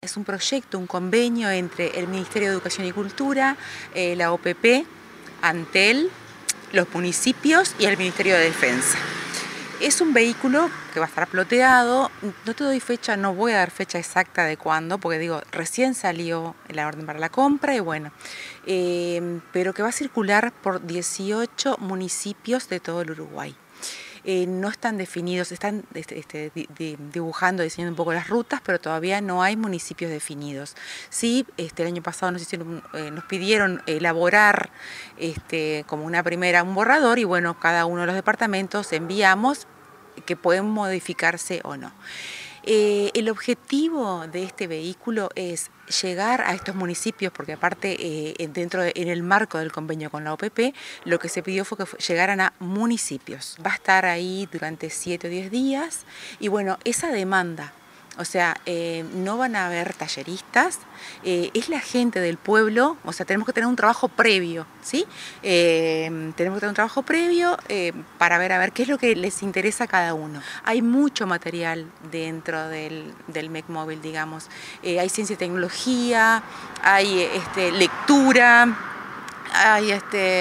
es un proyecto, un convenio entre el Ministerio de Educación y Cultura, la OPP, Antel, los municipios y el Ministerio de Defensa. Es un vehículo que va a estar ploteado, no te doy fecha, no voy a dar fecha exacta de cuándo, porque digo, recién salió la orden para la compra y bueno, pero que va a circular por 18 municipios de todo el Uruguay. No están definidos, están dibujando, diseñando un poco las rutas, pero todavía no hay municipios definidos. Sí, el año pasado nos pidieron elaborar como un borrador y bueno, cada uno de los departamentos enviamos que pueden modificarse o no. El objetivo de este vehículo es llegar a estos municipios, porque aparte en el marco del convenio con la OPP, lo que se pidió fue que llegaran a municipios. Va a estar ahí durante 7 o 10 días y bueno, esa demanda, o sea, no van a haber talleristas, es la gente del pueblo, o sea, tenemos que tener un trabajo previo, ¿sí? Tenemos que tener un trabajo previo para ver qué es lo que les interesa a cada uno. Hay mucho material dentro del MEC móvil, digamos. Hay ciencia y tecnología, hay lectura, hay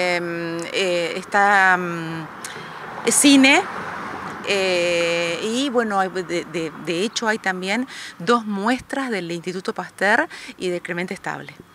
cine. Y bueno, de hecho hay también 2 muestras del Instituto Pasteur y de Clemente Estable.